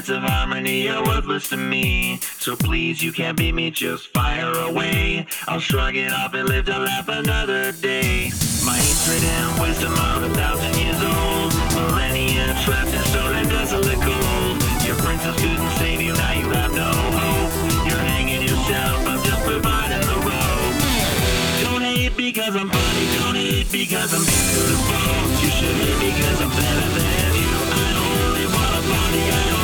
minutes of harmony are worthless to me. So please, you can't beat me, just fire away. I'll shrug it off and live to laugh another day. My hatred and wisdom are 1,000 years old. Millennia trapped in stone and desolate cold. Your princess couldn't save you, now you have no hope. You're hanging yourself, I'm just providing the rope. Don't hate because I'm funny, don't hate because I'm beautiful. You should hate because I'm better than you. I only wanna party, I